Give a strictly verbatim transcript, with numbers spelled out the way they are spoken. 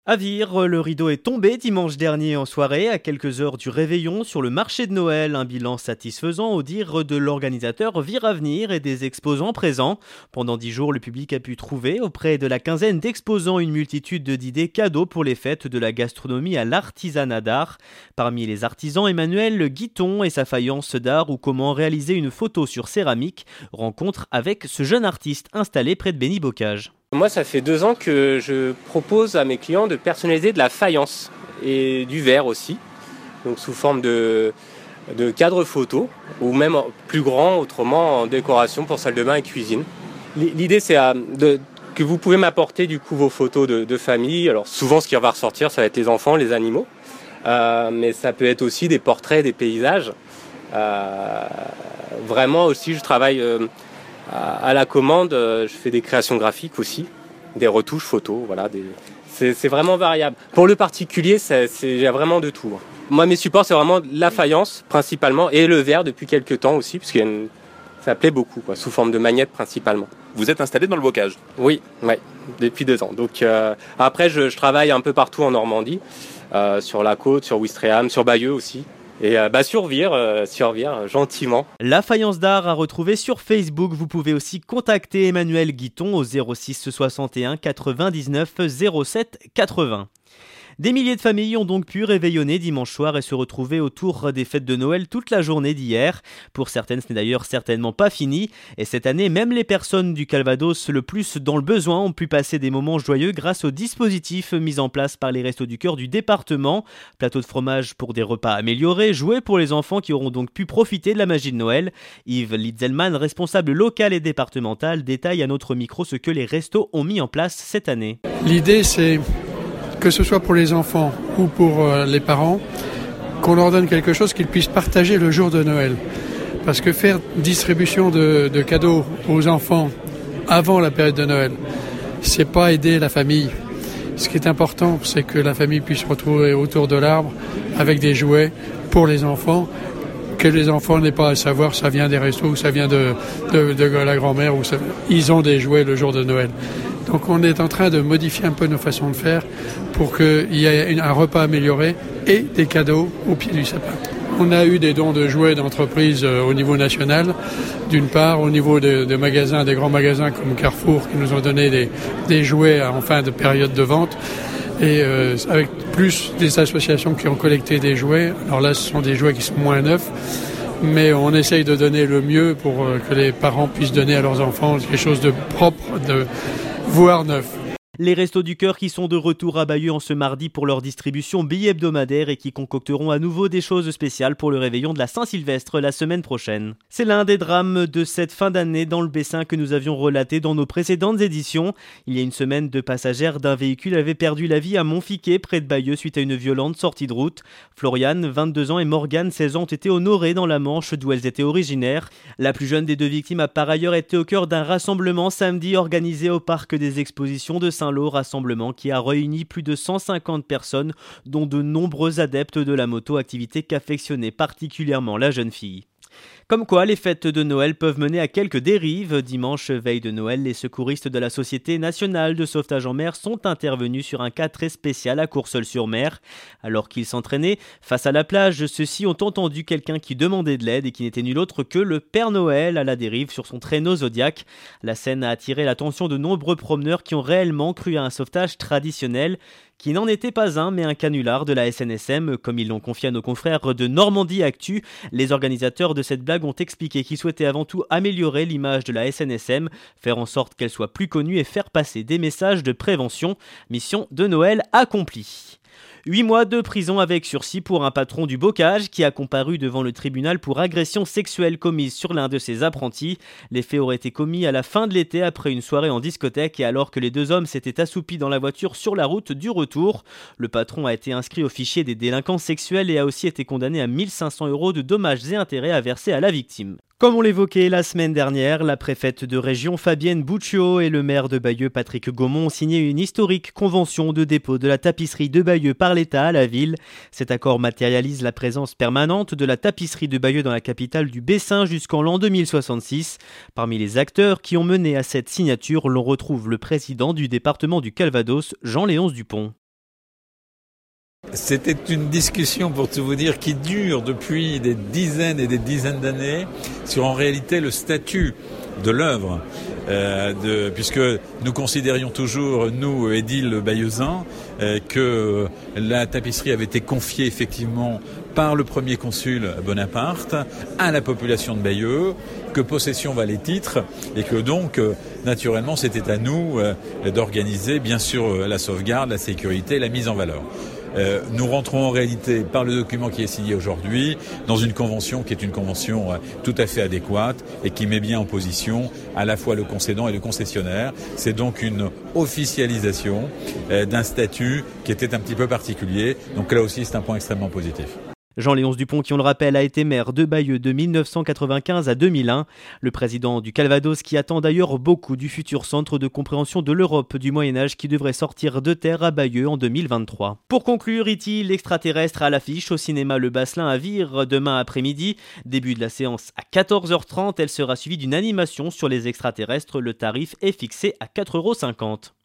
À Vire, le rideau est tombé dimanche dernier en soirée, à quelques heures du réveillon sur le marché de Noël. Un bilan satisfaisant au dire de l'organisateur Vire Avenir et des exposants présents. Pendant dix jours, le public a pu trouver auprès de la quinzaine d'exposants une multitude d'idées cadeaux pour les fêtes, de la gastronomie à l'artisanat d'art. Parmi les artisans, Emmanuel Guiton et sa faïence d'art, ou comment réaliser une photo sur céramique. Rencontre avec ce jeune artiste installé près de Béni-Bocage. Moi, ça fait deux ans que je propose à mes clients de personnaliser de la faïence et du verre aussi, donc sous forme de, de cadre photo ou même plus grand, autrement en décoration pour salle de bain et cuisine. L'idée, c'est de, que vous pouvez m'apporter du coup vos photos de, de famille. Alors souvent, ce qui va ressortir, ça va être les enfants, les animaux, euh, mais ça peut être aussi des portraits, des paysages. Euh, vraiment aussi, je travaille euh, à la commande, je fais des créations graphiques aussi, des retouches photos, voilà, des... c'est, c'est vraiment variable. Pour le particulier, c'est, c'est, il y a vraiment de tout. Moi, mes supports, c'est vraiment la faïence principalement et le verre depuis quelques temps aussi, parce que une... ça plaît beaucoup, quoi, sous forme de magnète principalement. Vous êtes installé dans le Bocage ? Oui, ouais, depuis deux ans. Donc euh, après, je, je travaille un peu partout en Normandie, euh, sur la côte, sur Ouistreham, sur Bayeux aussi. Et euh, bah sur Vire, euh, sur Vire, gentiment. La faïence d'art à retrouver sur Facebook. Vous pouvez aussi contacter Emmanuel Guiton au zéro six soixante et un quatre-vingt-dix-neuf zéro sept quatre-vingts. Des milliers de familles ont donc pu réveillonner dimanche soir et se retrouver autour des fêtes de Noël toute la journée d'hier. Pour certaines, ce n'est d'ailleurs certainement pas fini. Et cette année, même les personnes du Calvados le plus dans le besoin ont pu passer des moments joyeux grâce aux dispositifs mis en place par les Restos du Cœur du département. Plateau de fromage pour des repas améliorés, jouets pour les enfants qui auront donc pu profiter de la magie de Noël. Yves Litzelman, responsable local et départemental, détaille à notre micro ce que les restos ont mis en place cette année. L'idée, c'est que ce soit pour les enfants ou pour euh, les parents, qu'on leur donne quelque chose qu'ils puissent partager le jour de Noël. Parce que faire distribution de, de cadeaux aux enfants avant la période de Noël, c'est pas aider la famille. Ce qui est important, c'est que la famille puisse se retrouver autour de l'arbre avec des jouets pour les enfants, que les enfants n'aient pas à savoir ça vient des restos ou ça vient de, de, de la grand-mère, ou ça, ils ont des jouets le jour de Noël. Donc on est en train de modifier un peu nos façons de faire pour qu'il y ait un repas amélioré et des cadeaux au pied du sapin. On a eu des dons de jouets d'entreprises au niveau national, d'une part, au niveau de, de magasins, des grands magasins comme Carrefour qui nous ont donné des, des jouets en fin de période de vente, et euh, avec plus des associations qui ont collecté des jouets. Alors là, ce sont des jouets qui sont moins neufs, mais on essaye de donner le mieux pour que les parents puissent donner à leurs enfants quelque chose de propre, de voire neuf. Les Restos du Cœur qui sont de retour à Bayeux en ce mardi pour leur distribution bi-hebdomadaire et qui concocteront à nouveau des choses spéciales pour le réveillon de la Saint-Sylvestre la semaine prochaine. C'est l'un des drames de cette fin d'année dans le Bessin que nous avions relaté dans nos précédentes éditions. Il y a une semaine, deux passagères d'un véhicule avaient perdu la vie à Montfiquet, près de Bayeux, suite à une violente sortie de route. Floriane, vingt-deux ans, et Morgane, seize ans, ont été honorées dans la Manche, d'où elles étaient originaires. La plus jeune des deux victimes a par ailleurs été au cœur d'un rassemblement samedi organisé au parc des expositions de Saint-Lô, rassemblement qui a réuni plus de cent cinquante personnes, dont de nombreux adeptes de la moto, activité qu'affectionnait particulièrement la jeune fille. Comme quoi, les fêtes de Noël peuvent mener à quelques dérives. Dimanche, veille de Noël, les secouristes de la Société nationale de sauvetage en mer sont intervenus sur un cas très spécial à Courseulles-sur-Mer. Alors qu'ils s'entraînaient face à la plage, ceux-ci ont entendu quelqu'un qui demandait de l'aide et qui n'était nul autre que le Père Noël à la dérive sur son traîneau Zodiac. La scène a attiré l'attention de nombreux promeneurs qui ont réellement cru à un sauvetage traditionnel, qui n'en était pas un, mais un canular de la S N S M, comme ils l'ont confié à nos confrères de Normandie Actu. Les organisateurs de cette blague ont expliqué qu'ils souhaitaient avant tout améliorer l'image de la S N S M, faire en sorte qu'elle soit plus connue et faire passer des messages de prévention. Mission de Noël accomplie. Huit mois de prison avec sursis pour un patron du Bocage qui a comparu devant le tribunal pour agression sexuelle commise sur l'un de ses apprentis. Les faits auraient été commis à la fin de l'été après une soirée en discothèque et alors que les deux hommes s'étaient assoupis dans la voiture sur la route du retour. Le patron a été inscrit au fichier des délinquants sexuels et a aussi été condamné à mille cinq cents euros de dommages et intérêts à verser à la victime. Comme on l'évoquait la semaine dernière, la préfète de région Fabienne Bouccio et le maire de Bayeux Patrick Gaumont ont signé une historique convention de dépôt de la tapisserie de Bayeux par l'État à la ville. Cet accord matérialise la présence permanente de la tapisserie de Bayeux dans la capitale du Bessin jusqu'en l'an deux mille soixante-six. Parmi les acteurs qui ont mené à cette signature, l'on retrouve le président du département du Calvados, Jean-Léonce Dupont. C'était une discussion, pour tout vous dire, qui dure depuis des dizaines et des dizaines d'années sur en réalité le statut de l'œuvre, euh, de, puisque nous considérions toujours, nous, édiles bayeuxins, euh, que la tapisserie avait été confiée effectivement par le premier consul Bonaparte à la population de Bayeux, que possession valait titre, et que donc, euh, naturellement, c'était à nous euh, d'organiser, bien sûr, la sauvegarde, la sécurité, la mise en valeur. Euh, nous rentrons en réalité, par le document qui est signé aujourd'hui, dans une convention qui est une convention euh, tout à fait adéquate et qui met bien en position à la fois le concédant et le concessionnaire. C'est donc une officialisation euh, d'un statut qui était un petit peu particulier. Donc là aussi, c'est un point extrêmement positif. Jean-Léonce Dupont, qui on le rappelle, a été maire de Bayeux de mille neuf cent quatre-vingt-quinze à deux mille un. Le président du Calvados qui attend d'ailleurs beaucoup du futur centre de compréhension de l'Europe du Moyen-Âge qui devrait sortir de terre à Bayeux en deux mille vingt-trois. Pour conclure, E T l'extraterrestre à l'affiche au cinéma Le Basselin à Vire demain après-midi. Début de la séance à quatorze heures trente. Elle sera suivie d'une animation sur les extraterrestres. Le tarif est fixé à quatre euros cinquante.